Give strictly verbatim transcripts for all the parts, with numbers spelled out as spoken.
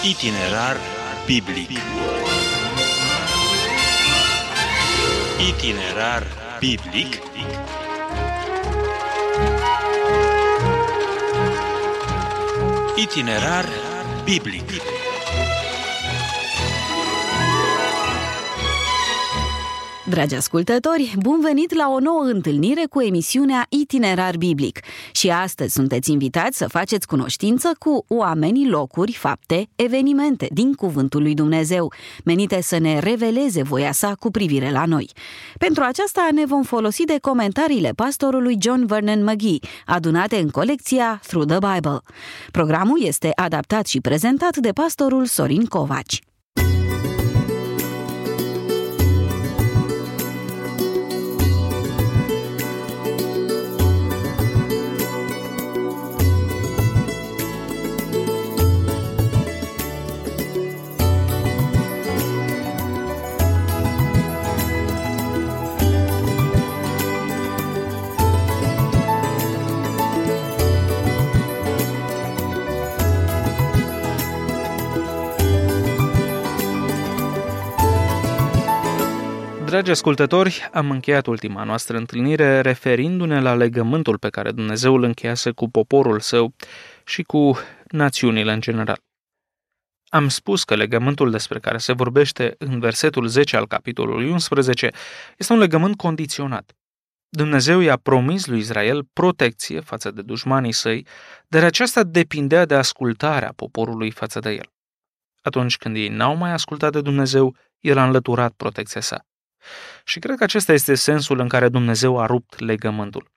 Itinerar biblic. Itinerar biblic. Itinerar biblic. Dragi ascultători, bun venit la o nouă întâlnire cu emisiunea Itinerar Biblic. Și astăzi sunteți invitați să faceți cunoștință cu oameni, locuri, fapte, evenimente din Cuvântul lui Dumnezeu, menite să ne reveleze voia sa cu privire la noi. Pentru aceasta ne vom folosi de comentariile pastorului John Vernon McGee, adunate în colecția Through the Bible. Programul este adaptat și prezentat de pastorul Sorin Covaci. Dragi ascultători, am încheiat ultima noastră întâlnire referindu-ne la legământul pe care Dumnezeu îl încheiase cu poporul său și cu națiunile în general. Am spus că legământul despre care se vorbește în versetul zece al capitolului unsprezece este un legământ condiționat. Dumnezeu i-a promis lui Israel protecție față de dușmanii săi, dar aceasta depindea de ascultarea poporului față de el. Atunci când ei n-au mai ascultat de Dumnezeu, el a înlăturat protecția sa. Și cred că acesta este sensul în care Dumnezeu a rupt legământul.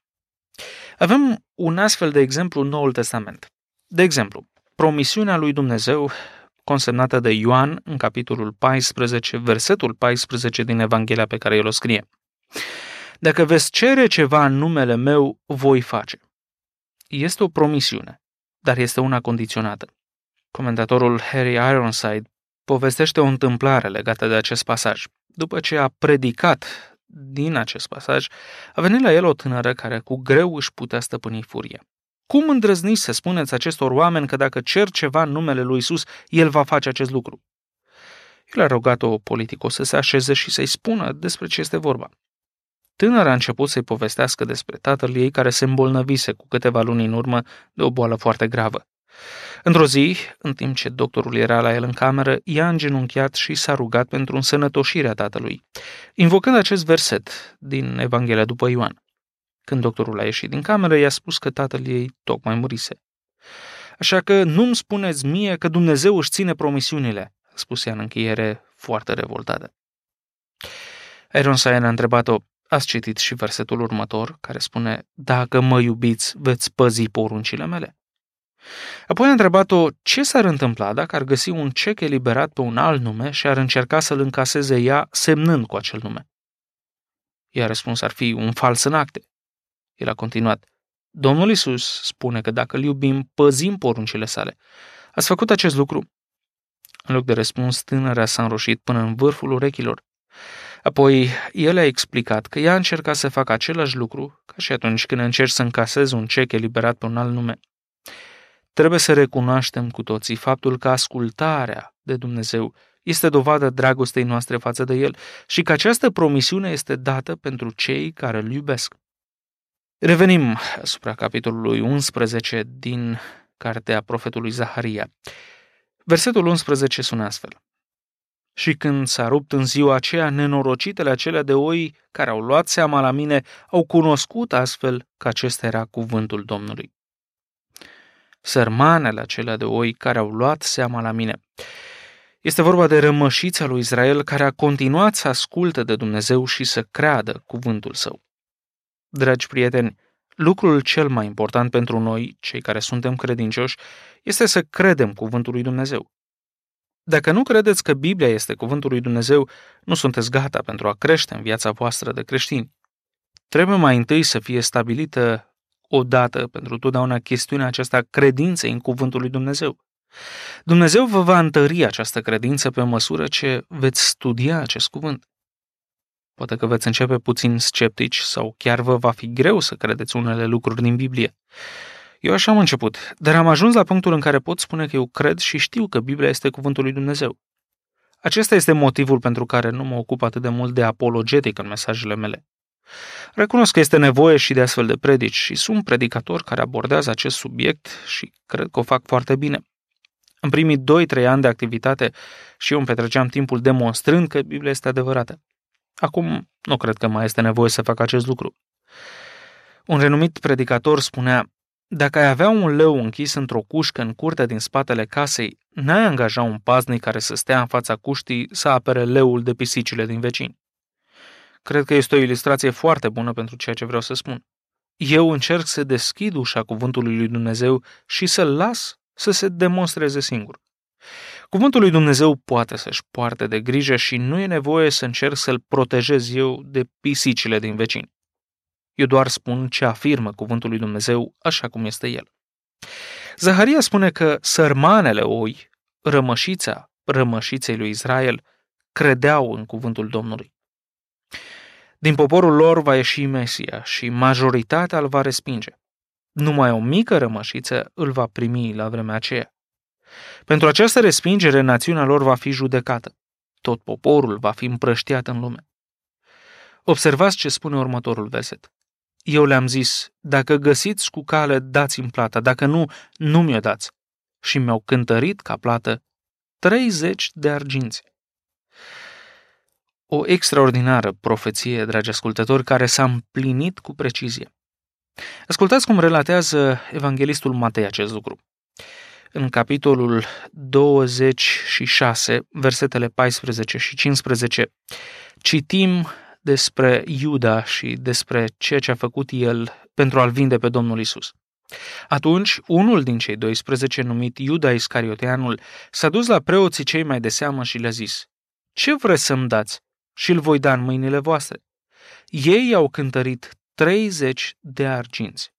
Avem un astfel de exemplu în Noul Testament. De exemplu, promisiunea lui Dumnezeu consemnată de Ioan în capitolul paisprezece, versetul paisprezece din Evanghelia pe care el o scrie. Dacă veți cere ceva în numele meu, voi face. Este o promisiune, dar este una condiționată. Comentatorul Harry Ironside povestește o întâmplare legată de acest pasaj. După ce a predicat din acest pasaj, a venit la el o tânără care cu greu își putea stăpâni furia. Cum îndrăzniți să spuneți acestor oameni că dacă cer ceva în numele lui Iisus, el va face acest lucru? El a rugat-o politicos să se așeze și să-i spună despre ce este vorba. Tânăra a început să-i povestească despre tatăl ei care se îmbolnăvise cu câteva luni în urmă de o boală foarte gravă. Într-o zi, în timp ce doctorul era la el în cameră, ea a îngenunchiat și s-a rugat pentru însănătoșirea tatălui, invocând acest verset din Evanghelia după Ioan. Când doctorul a ieșit din cameră, i-a spus că tatăl ei tocmai murise. Așa că nu-mi spuneți mie că Dumnezeu își ține promisiunile, a spus ea în încheiere, foarte revoltată. Ironside a întrebat-o, ați citit și versetul următor, care spune, dacă mă iubiți, veți păzi poruncile mele? Apoi a întrebat-o ce s-ar întâmpla dacă ar găsi un cec eliberat pe un alt nume și ar încerca să-l încaseze ea semnând cu acel nume. Ea a răspuns ar fi un fals în acte. El a continuat, Domnul Iisus spune că dacă îl iubim, păzim poruncile sale. Ați făcut acest lucru? În loc de răspuns, tânăra s-a înroșit până în vârful urechilor. Apoi el a explicat că ea a încercat să facă același lucru ca și atunci când încerci să încasezi un cec eliberat pe un alt nume. Trebuie să recunoaștem cu toții faptul că ascultarea de Dumnezeu este dovada dragostei noastre față de El și că această promisiune este dată pentru cei care îl iubesc. Revenim asupra capitolului unsprezece din cartea profetului Zaharia. Versetul unsprezece sună astfel. Și când s-a rupt în ziua aceea, nenorocitele acelea de oi care au luat seama la mine au cunoscut astfel că acesta era cuvântul Domnului. Sărmanele acelea de oi care au luat seama la mine. Este vorba de rămășița lui Israel care a continuat să asculte de Dumnezeu și să creadă cuvântul său. Dragi prieteni, lucrul cel mai important pentru noi, cei care suntem credincioși, este să credem cuvântul lui Dumnezeu. Dacă nu credeți că Biblia este cuvântul lui Dumnezeu, nu sunteți gata pentru a crește în viața voastră de creștini. Trebuie mai întâi să fie stabilită odată pentru totdeauna chestiunea aceasta credinței în cuvântul lui Dumnezeu. Dumnezeu vă va întări această credință pe măsură ce veți studia acest cuvânt. Poate că veți începe puțin sceptici sau chiar vă va fi greu să credeți unele lucruri din Biblie. Eu așa am început, dar am ajuns la punctul în care pot spune că eu cred și știu că Biblia este cuvântul lui Dumnezeu. Acesta este motivul pentru care nu mă ocup atât de mult de apologetic în mesajele mele. Recunosc că este nevoie și de astfel de predici și sunt predicatori care abordează acest subiect și cred că o fac foarte bine. În primii doi trei ani de activitate și eu îmi petreceam timpul demonstrând că Biblia este adevărată. Acum nu cred că mai este nevoie să fac acest lucru. Un renumit predicator spunea: dacă ai avea un leu închis într-o cușcă în curtea din spatele casei, n-ai angaja un paznic care să stea în fața cuștii să apere leul de pisicile din vecini. Cred că este o ilustrație foarte bună pentru ceea ce vreau să spun. Eu încerc să deschid ușa cuvântului lui Dumnezeu și să-l las să se demonstreze singur. Cuvântul lui Dumnezeu poate să-și poarte de grijă și nu e nevoie să încerc să-l protejez eu de pisicile din vecini. Eu doar spun ce afirmă cuvântul lui Dumnezeu așa cum este el. Zaharia spune că sărmanele oi, rămășița rămășiței lui Israel, credeau în cuvântul Domnului. Din poporul lor va ieși Mesia și majoritatea îl va respinge. Numai o mică rămășiță îl va primi la vremea aceea. Pentru această respingere, națiunea lor va fi judecată. Tot poporul va fi împrăștiat în lume. Observați ce spune următorul verset. Eu le-am zis, dacă găsiți cu cale, dați-mi plata, dacă nu, nu mi-o dați. Și mi-au cântărit ca plată treizeci de arginți. O extraordinară profeție, dragi ascultători, care s-a împlinit cu precizie. Ascultați cum relatează evanghelistul Matei acest lucru. În capitolul douăzeci și șase, versetele paisprezece și cincisprezece, citim despre Iuda și despre ceea ce a făcut el pentru a-l vinde pe Domnul Isus. Atunci, unul din cei doisprezece, numit Iuda Iscarioteanul, s-a dus la preoții cei mai de seamă și le-a zis: ce vreți să-mi dați și îl voi da în mâinile voastre? Ei i-au cântărit treizeci de arginți.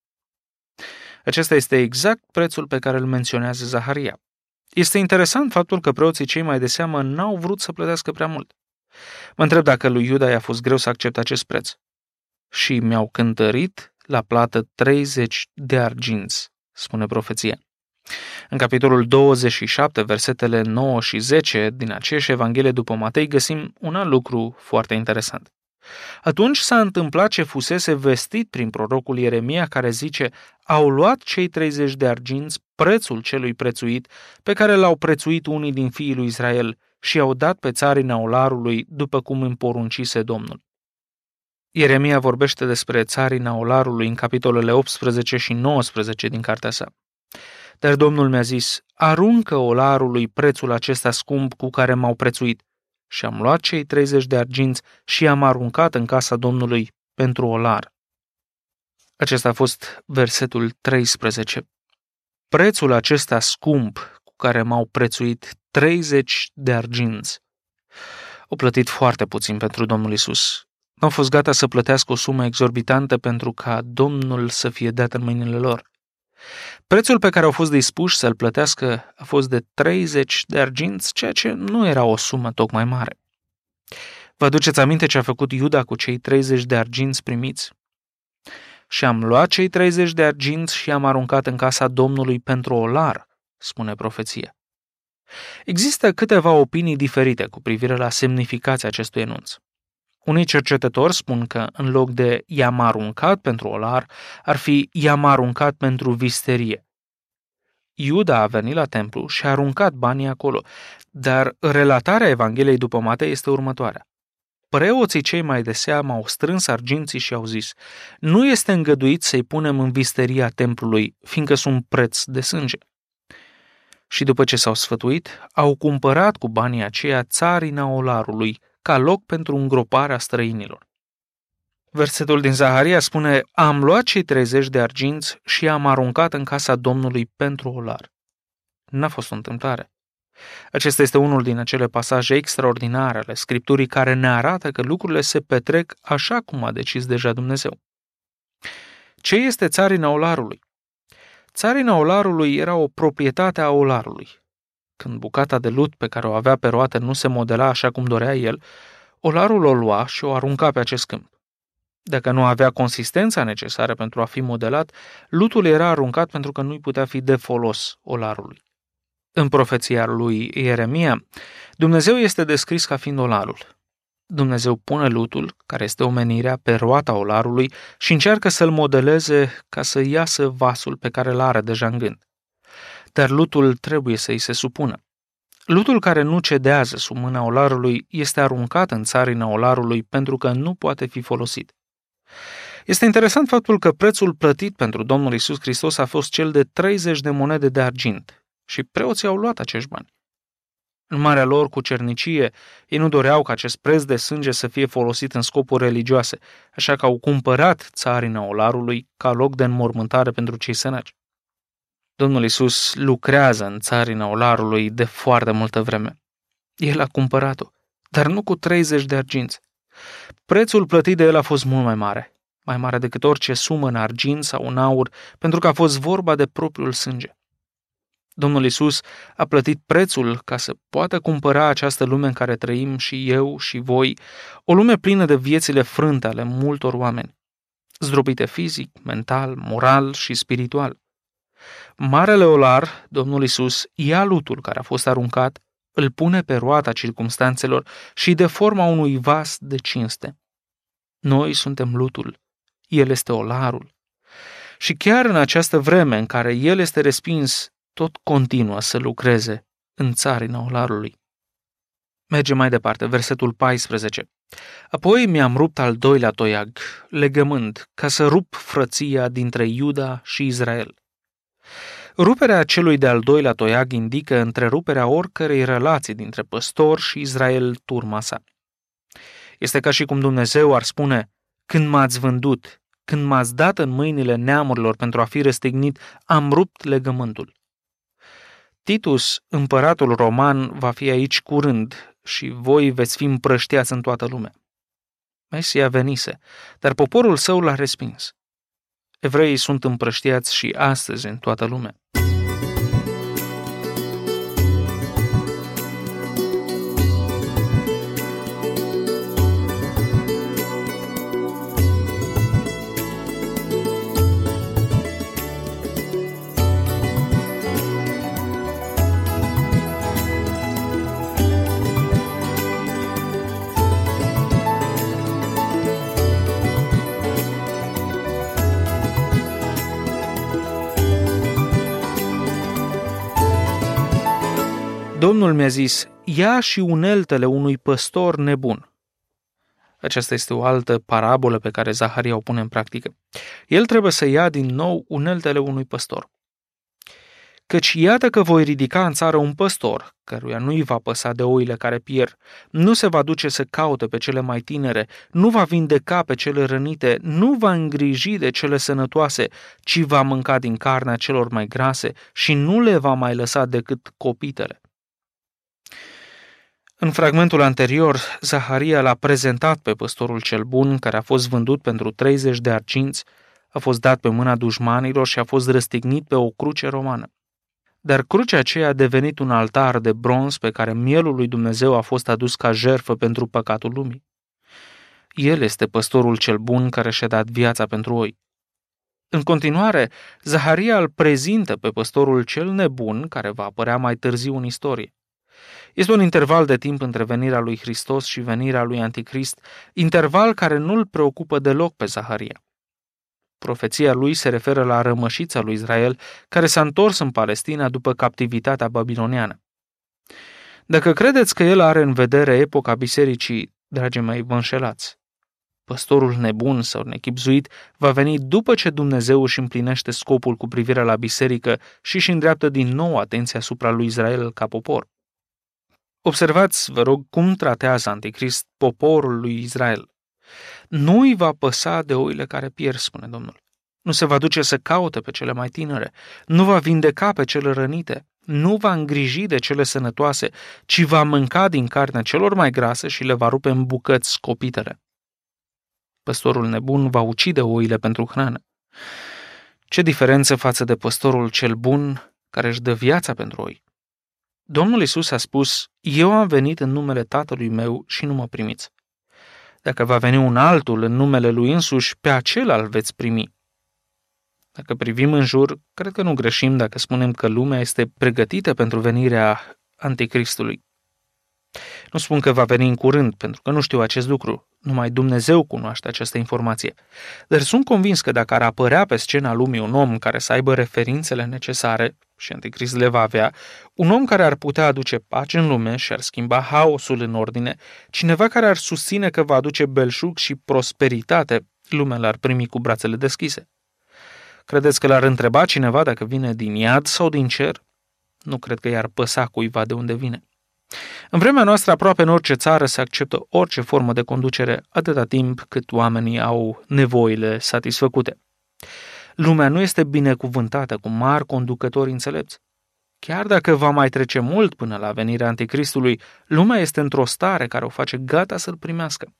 Acesta este exact prețul pe care îl menționează Zaharia. Este interesant faptul că preoții cei mai de seamă n-au vrut să plătească prea mult. Mă întreb dacă lui Iuda i-a fost greu să accepte acest preț. Și mi-au cântărit la plată treizeci de arginți, spune profeția. În capitolul douăzeci și șapte, versetele nouă și zece din aceeași Evanghelie după Matei, găsim un alt lucru foarte interesant. Atunci s-a întâmplat ce fusese vestit prin prorocul Ieremia, care zice: au luat cei treizeci de arginți prețul celui prețuit, pe care l-au prețuit unii din fiii lui Israel, și au dat pe țarina olarului, după cum îmi poruncise Domnul. Ieremia vorbește despre țarina olarului în capitolele optsprezece și nouăsprezece din cartea sa. Dar Domnul mi-a zis: aruncă olarului prețul acesta scump cu care m-au prețuit. Și am luat cei treizeci de arginți și i-am aruncat în casa Domnului pentru olar. Acesta a fost versetul treisprezece. Prețul acesta scump cu care m-au prețuit treizeci de arginți. Au plătit foarte puțin pentru Domnul Isus. Nu au fost gata să plătească o sumă exorbitantă pentru ca Domnul să fie dat în mâinile lor. Prețul pe care au fost dispuși să-l plătească a fost de treizeci de arginți, ceea ce nu era o sumă tocmai mare. Vă aduceți aminte ce a făcut Iuda cu cei treizeci de arginți primiți? Și am luat cei treizeci de arginți și i-am aruncat în casa Domnului pentru olar, spune profeția. Există câteva opinii diferite cu privire la semnificația acestui enunț. Unii cercetători spun că în loc de i-am aruncat pentru olar, ar fi i-am aruncat pentru visterie. Iuda a venit la templu și a aruncat banii acolo, dar relatarea Evangheliei după Matei este următoarea. Preoții cei mai de seamă au strâns arginții și au zis: nu este îngăduit să-i punem în visteria templului, fiindcă sunt preț de sânge. Și după ce s-au sfătuit, au cumpărat cu banii aceia țarina olarului, ca loc pentru îngroparea străinilor. Versetul din Zaharia spune: am luat cei treizeci de arginți și am aruncat în casa Domnului pentru olar. N-a fost o întâmplare. Acesta este unul din acele pasaje extraordinare ale Scripturii care ne arată că lucrurile se petrec așa cum a decis deja Dumnezeu. Ce este țarina olarului? Țarina olarului era o proprietate a olarului. Când bucata de lut pe care o avea pe roate nu se modela așa cum dorea el, olarul o lua și o arunca pe acest câmp. Dacă nu avea consistența necesară pentru a fi modelat, lutul era aruncat pentru că nu-i putea fi de folos olarului. În profeția lui Ieremia, Dumnezeu este descris ca fiind olarul. Dumnezeu pune lutul, care este omenirea, pe roata olarului și încearcă să-l modeleze ca să iasă vasul pe care îl are deja în gând. Dar lutul trebuie să îi se supună. Lutul care nu cedează sub mâna olarului este aruncat în țarina olarului pentru că nu poate fi folosit. Este interesant faptul că prețul plătit pentru Domnul Iisus Hristos a fost cel de treizeci de monede de argint și preoții au luat acești bani. În marea lor cucernicie, ei nu doreau ca acest preț de sânge să fie folosit în scopuri religioase, așa că au cumpărat țarina olarului ca loc de înmormântare pentru cei săraci. Domnul Iisus lucrează în țarina olarului de foarte multă vreme. El a cumpărat-o, dar nu cu treizeci de arginți. Prețul plătit de el a fost mult mai mare, mai mare decât orice sumă în argint sau în aur, pentru că a fost vorba de propriul sânge. Domnul Iisus a plătit prețul ca să poată cumpăra această lume în care trăim și eu și voi, o lume plină de viețile frânte ale multor oameni, zdrobite fizic, mental, moral și spiritual. Marele olar, Domnul Iisus, ia lutul care a fost aruncat, îl pune pe roata circumstanțelor și de forma unui vas de cinste. Noi suntem lutul, El este olarul. Și chiar în această vreme în care El este respins, tot continuă să lucreze în țarina olarului. Mergem mai departe, versetul paisprezece. Apoi mi-am rupt al doilea toiag, legământ, ca să rup frăția dintre Iuda și Israel. Ruperea celui de-al doilea toiag indică întreruperea oricărei relații dintre păstor și Israel, turma sa. Este ca și cum Dumnezeu ar spune, când m-ați vândut, când m-ați dat în mâinile neamurilor pentru a fi răstignit, am rupt legământul. Titus, împăratul roman, va fi aici curând și voi veți fi împrăștiați în toată lumea. Mesia venise, dar poporul său l-a respins. Evreii sunt împrăștiați și astăzi în toată lumea. Domnul mi-a zis, ia și uneltele unui păstor nebun. Aceasta este o altă parabolă pe care Zaharia o pune în practică. El trebuie să ia din nou uneltele unui păstor. Căci iată că voi ridica în țară un păstor, căruia nu îi va păsa de oile care pierd, nu se va duce să caute pe cele mai tinere, nu va vindeca pe cele rănite, nu va îngriji de cele sănătoase, ci va mânca din carnea celor mai grase și nu le va mai lăsa decât copitele. În fragmentul anterior, Zaharia l-a prezentat pe păstorul cel bun, care a fost vândut pentru treizeci de arginți, a fost dat pe mâna dușmanilor și a fost răstignit pe o cruce romană. Dar crucea aceea a devenit un altar de bronz pe care mielul lui Dumnezeu a fost adus ca jertfă pentru păcatul lumii. El este păstorul cel bun care și-a dat viața pentru oi. În continuare, Zaharia îl prezintă pe păstorul cel nebun, care va apărea mai târziu în istorie. Este un interval de timp între venirea lui Hristos și venirea lui Anticrist, interval care nu îl preocupă deloc pe Zaharia. Profeția lui se referă la rămășița lui Israel, care s-a întors în Palestina după captivitatea babiloniană. Dacă credeți că el are în vedere epoca bisericii, dragii mei, vă înșelați. Păstorul nebun sau nechibzuit va veni după ce Dumnezeu își împlinește scopul cu privire la biserică și își îndreaptă din nou atenția asupra lui Israel ca popor. Observați, vă rog, cum tratează Anticrist poporul lui Israel. Nu îi va păsa de oile care pierd, spune Domnul. Nu se va duce să caute pe cele mai tinere, nu va vindeca pe cele rănite, nu va îngriji de cele sănătoase, ci va mânca din carnea celor mai grase și le va rupe în bucăți scopitele. Păstorul nebun va ucide oile pentru hrană. Ce diferență față de păstorul cel bun care își dă viața pentru oi? Domnul Iisus a spus, eu am venit în numele Tatălui meu și nu mă primiți. Dacă va veni un altul în numele lui însuși, pe acela îl veți primi. Dacă privim în jur, cred că nu greșim dacă spunem că lumea este pregătită pentru venirea Anticristului. Nu spun că va veni în curând, pentru că nu știu acest lucru. Numai Dumnezeu cunoaște această informație. Dar sunt convins că dacă ar apărea pe scena lumii un om care să aibă referințele necesare, și Anticrist le va avea, un om care ar putea aduce pace în lume și ar schimba haosul în ordine, cineva care ar susține că va aduce belșug și prosperitate, lumea l-ar primi cu brațele deschise. Credeți că l-ar întreba cineva dacă vine din iad sau din cer? Nu cred că i-ar păsa cuiva de unde vine. În vremea noastră, aproape în orice țară se acceptă orice formă de conducere, atâta timp cât oamenii au nevoile satisfăcute. Lumea nu este binecuvântată cu mari conducători înțelepți. Chiar dacă va mai trece mult până la venirea Anticristului, lumea este într-o stare care o face gata să-l primească.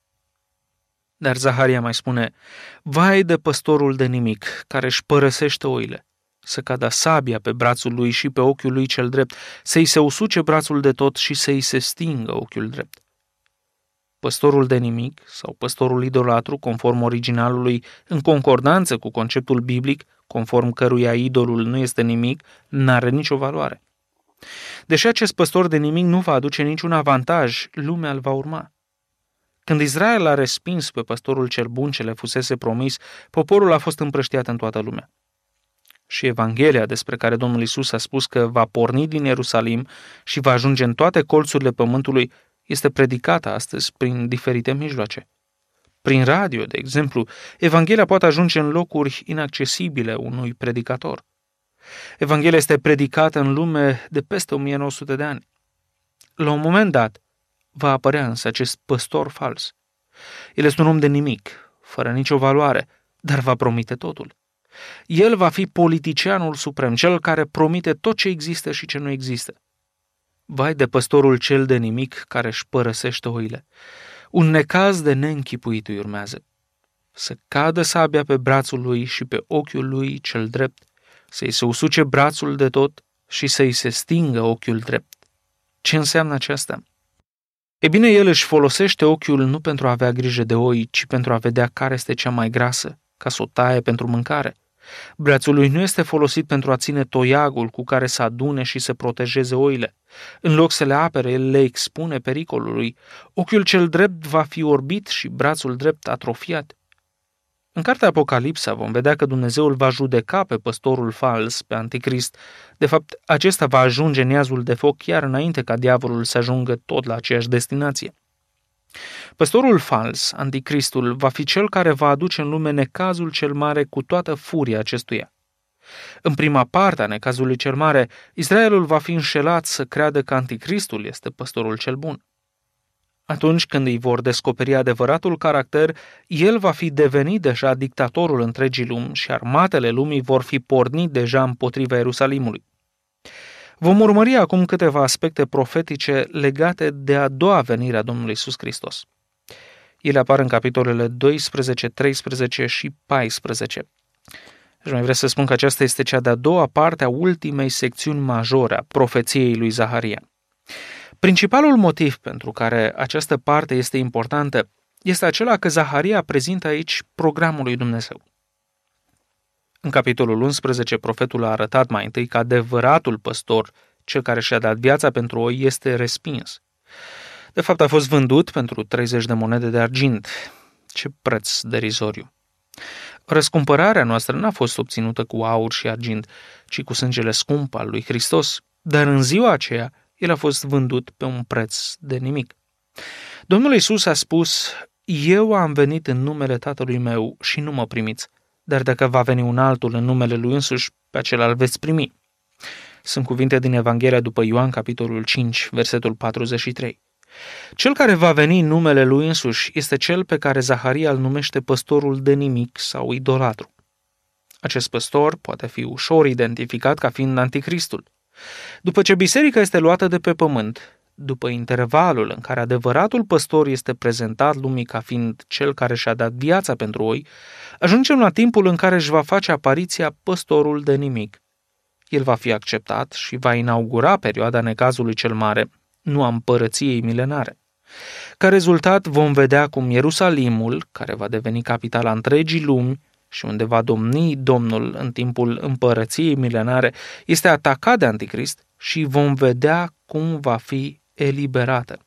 Dar Zaharia mai spune: vai de păstorul de nimic, care își părăsește oile, să cadă sabia pe brațul lui și pe ochiul lui cel drept, să-i se usuce brațul de tot și să-i se stingă ochiul drept. Păstorul de nimic sau păstorul idolatru, conform originalului, în concordanță cu conceptul biblic, conform căruia idolul nu este nimic, n-are nicio valoare. Deși acest păstor de nimic nu va aduce niciun avantaj, lumea îl va urma. Când Israel a respins pe păstorul cel bun ce le fusese promis, poporul a fost împrăștiat în toată lumea. Și Evanghelia despre care Domnul Iisus a spus că va porni din Ierusalim și va ajunge în toate colțurile pământului este predicată astăzi prin diferite mijloace. Prin radio, de exemplu, Evanghelia poate ajunge în locuri inaccesibile unui predicator. Evanghelia este predicată în lume de peste o mie nouă sute de ani. La un moment dat, va apărea însă acest păstor fals. El este un om de nimic, fără nicio valoare, dar va promite totul. El va fi politicianul suprem, cel care promite tot ce există și ce nu există. Vai de păstorul cel de nimic care își părăsește oile. Un necaz de neînchipuit îi urmează. Să cadă sabia pe brațul lui și pe ochiul lui cel drept, să-i se usuce brațul de tot și să-i se stingă ochiul drept. Ce înseamnă aceasta? E bine, el își folosește ochiul nu pentru a avea grijă de oi, ci pentru a vedea care este cea mai grasă, ca să o taie pentru mâncare. Brațul lui nu este folosit pentru a ține toiagul cu care să adune și să protejeze oile. În loc să le apere, el le expune pericolului. Ochiul cel drept va fi orbit și brațul drept atrofiat. În cartea Apocalipsa vom vedea că Dumnezeu îl va judeca pe păstorul fals, pe Anticrist. De fapt, acesta va ajunge în iazul de foc chiar înainte ca diavolul să ajungă tot la aceeași destinație. Păstorul fals, Anticristul, va fi cel care va aduce în lume necazul cel mare cu toată furia acestuia. În prima parte a necazului cel mare, Israelul va fi înșelat să creadă că Anticristul este păstorul cel bun. Atunci când îi vor descoperi adevăratul caracter, el va fi devenit deja dictatorul întregii lumi și armatele lumii vor fi pornit deja împotriva Ierusalimului. Vom urmări acum câteva aspecte profetice legate de a doua venire a Domnului Iisus Hristos. Ele apar în capitolele doisprezece, treisprezece și paisprezece. Și mai vreau să spun că aceasta este cea de-a doua parte a ultimei secțiuni majore a profeției lui Zaharia. Principalul motiv pentru care această parte este importantă este acela că Zaharia prezintă aici programul lui Dumnezeu. În capitolul unsprezece, profetul a arătat mai întâi că adevăratul păstor, cel care și-a dat viața pentru oi, este respins. De fapt, a fost vândut pentru treizeci de monede de argint. Ce preț derizoriu! Răscumpărarea noastră n-a fost obținută cu aur și argint, ci cu sângele scump al lui Hristos, dar în ziua aceea el a fost vândut pe un preț de nimic. Domnul Iisus a spus: eu am venit în numele Tatălui meu și nu mă primiți, dar dacă va veni un altul în numele lui însuși, pe acela îl veți primi. Sunt cuvinte din Evanghelia după Ioan, capitolul cinci, versetul patruzeci și trei. Cel care va veni în numele lui însuși este cel pe care Zaharia îl numește păstorul de nimic sau idolatru. Acest păstor poate fi ușor identificat ca fiind Anticristul. După ce biserica este luată de pe pământ, după intervalul în care adevăratul păstor este prezentat lumii ca fiind cel care și-a dat viața pentru oi, ajungem la timpul în care își va face apariția păstorul de nimic. El va fi acceptat și va inaugura perioada necazului cel mare, nu a împărăției milenare. Ca rezultat vom vedea cum Ierusalimul, care va deveni capitala întregii lumi și unde va domni Domnul în timpul împărăției milenare, este atacat de Anticrist și vom vedea cum va fi eliberată.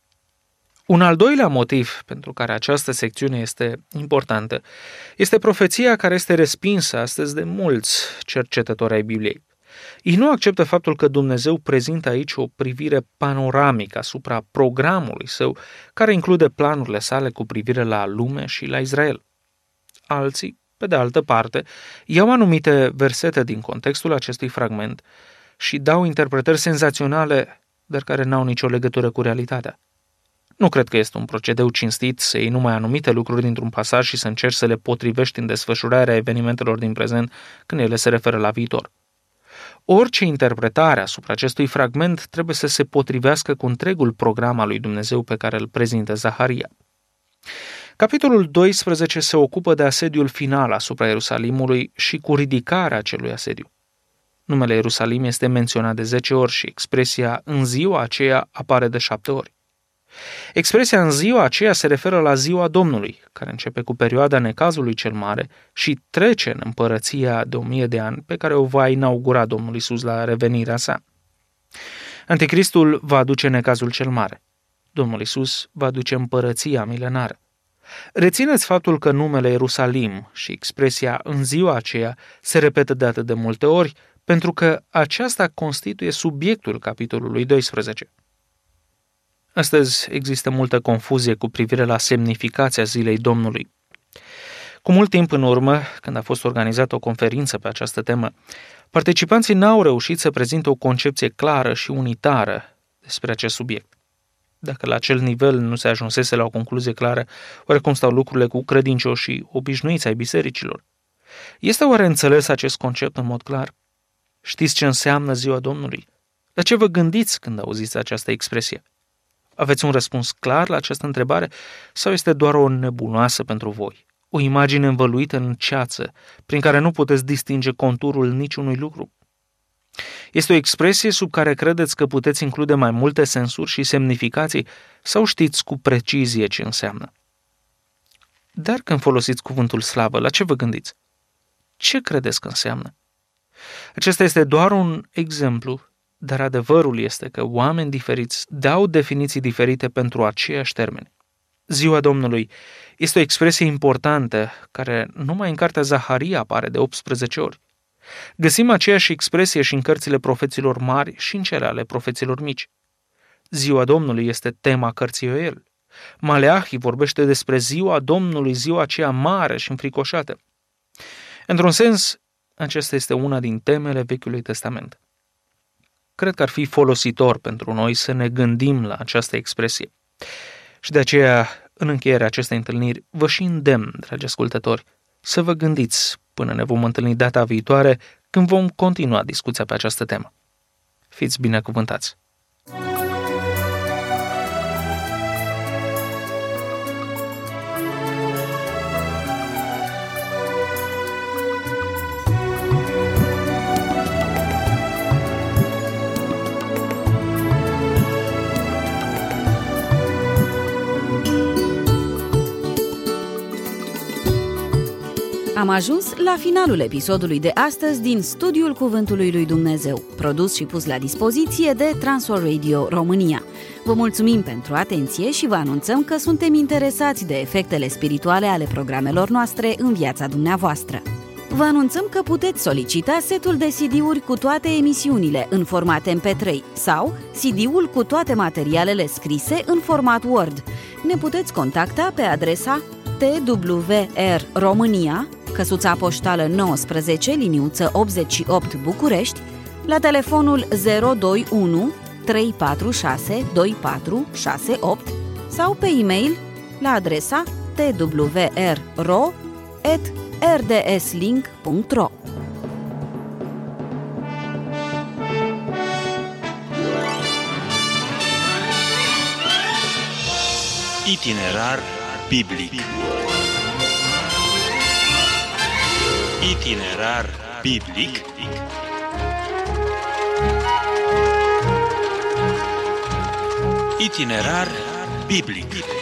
Un al doilea motiv pentru care această secțiune este importantă este profeția care este respinsă astăzi de mulți cercetători ai Bibliei. Ei nu acceptă faptul că Dumnezeu prezintă aici o privire panoramică asupra programului său, care include planurile sale cu privire la lume și la Israel. Alții, pe de altă parte, iau anumite versete din contextul acestui fragment și dau interpretări senzaționale, dar care n-au nicio legătură cu realitatea. Nu cred că este un procedeu cinstit să iei numai anumite lucruri dintr-un pasaj și să încerci să le potrivești în desfășurarea evenimentelor din prezent când ele se referă la viitor. Orice interpretare asupra acestui fragment trebuie să se potrivească cu întregul program al lui Dumnezeu pe care îl prezintă Zaharia. Capitolul doisprezece se ocupă de asediul final asupra Ierusalimului și cu ridicarea acelui asediu. Numele Ierusalim este menționat de zece ori și expresia în ziua aceea apare de șapte ori. Expresia în ziua aceea se referă la ziua Domnului, care începe cu perioada necazului cel mare și trece în împărăția de o mie de ani pe care o va inaugura Domnul Iisus la revenirea sa. Anticristul va aduce necazul cel mare. Domnul Iisus va aduce împărăția milenară. Rețineți faptul că numele Ierusalim și expresia în ziua aceea se repetă de atât de multe ori, pentru că aceasta constituie subiectul capitolului doisprezece. Astăzi există multă confuzie cu privire la semnificația zilei Domnului. Cu mult timp în urmă, când a fost organizată o conferință pe această temă, participanții n-au reușit să prezinte o concepție clară și unitară despre acest subiect. Dacă la acel nivel nu se ajunsese la o concluzie clară, oare cum stau lucrurile cu credincioșii obișnuiți ai bisericilor? Este oare înțeles acest concept în mod clar? Știți ce înseamnă ziua Domnului? La ce vă gândiți când auziți această expresie? Aveți un răspuns clar la această întrebare sau este doar o nebuloasă pentru voi? O imagine învăluită în ceață, prin care nu puteți distinge conturul niciunui lucru? Este o expresie sub care credeți că puteți include mai multe sensuri și semnificații sau știți cu precizie ce înseamnă? Dar când folosiți cuvântul slavă, la ce vă gândiți? Ce credeți că înseamnă? Acesta este doar un exemplu, dar adevărul este că oameni diferiți dau definiții diferite pentru aceiași termeni. Ziua Domnului este o expresie importantă care numai în cartea Zaharia apare de optsprezece ori. Găsim aceeași expresie și în cărțile profeților mari și în cele ale profeților mici. Ziua Domnului este tema cărții Ioel. Maleahi vorbește despre ziua Domnului, ziua aceea mare și înfricoșată. Într-un sens, aceasta este una din temele Vechiului Testament. Cred că ar fi folositor pentru noi să ne gândim la această expresie. Și de aceea, în încheierea acestei întâlniri, vă și îndemn, dragi ascultători, să vă gândiți până ne vom întâlni data viitoare, când vom continua discuția pe această temă. Fiți binecuvântați! Am ajuns la finalul episodului de astăzi din Studiul Cuvântului lui Dumnezeu, produs și pus la dispoziție de Transworld Radio România. Vă mulțumim pentru atenție și vă anunțăm că suntem interesați de efectele spirituale ale programelor noastre în viața dumneavoastră. Vă anunțăm că puteți solicita setul de C D-uri cu toate emisiunile în format M P trei sau C D-ul cu toate materialele scrise în format Word. Ne puteți contacta pe adresa T W R România, căsuța poștală nouăsprezece, liniuță optzeci și opt București, la telefonul zero doi unu trei patru șase doi patru șase opt sau pe e-mail la adresa t w r ro at r d s link punct r o. Itinerar biblic. Itinerar biblic. Itinerar biblic.